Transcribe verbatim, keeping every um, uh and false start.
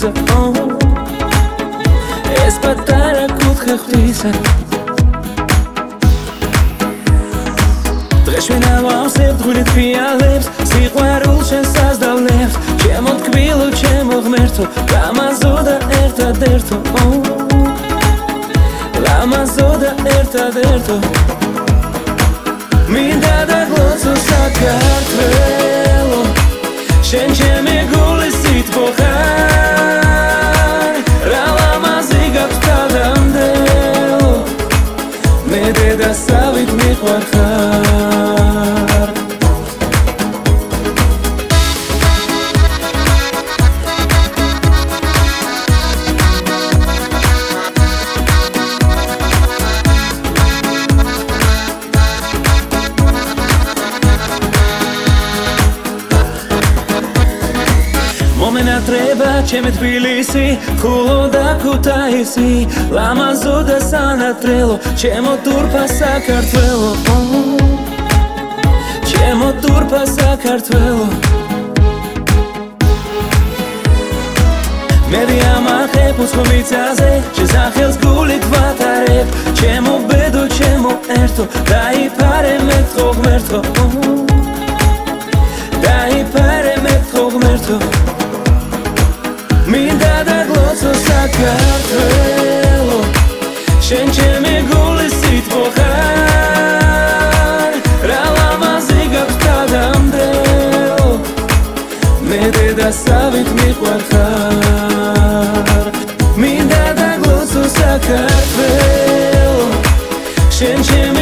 ღვთისა ეს პატარა კუთხე ღვთისა დღეს ჩვენ ავავსებთ გულით ფიალებს სიყვარულ შენ საზდავლებს ჩემო თკბილო ჩემო ღმერთო ლამაზო და ერთადერთო ლამაზო და ერთადერთო მინდა დაგლოცო საქართველო შენ ჩემი გულის სიტყვა ხარ რა ლამაზი გაქვს თავდამდელო მე დედასავით მიყვარხარ მომენატრება ჩემი თბილისი ხულო და ქუთაისი ლამაზო და სანატრელო ჩემო თურქა საქართველო ჩემო თურქა საქართველო მე ვიამახებ უცხომიცაზე შესახელს გულით ვატარებ ჩემო ბედო ჩემო ერთო დაიფარე მე ხო ღმერთო დაიფარე მე ხო ღმერთო მინდა დაგლოცო საქართველო შენ ჩემი გულის სიტყვა ხარ რა ლამაზი გაქვს თავდამდელო მე დედასავით მიყვარხარ მინდა დაგლოცო საქართველო შენ ჩემი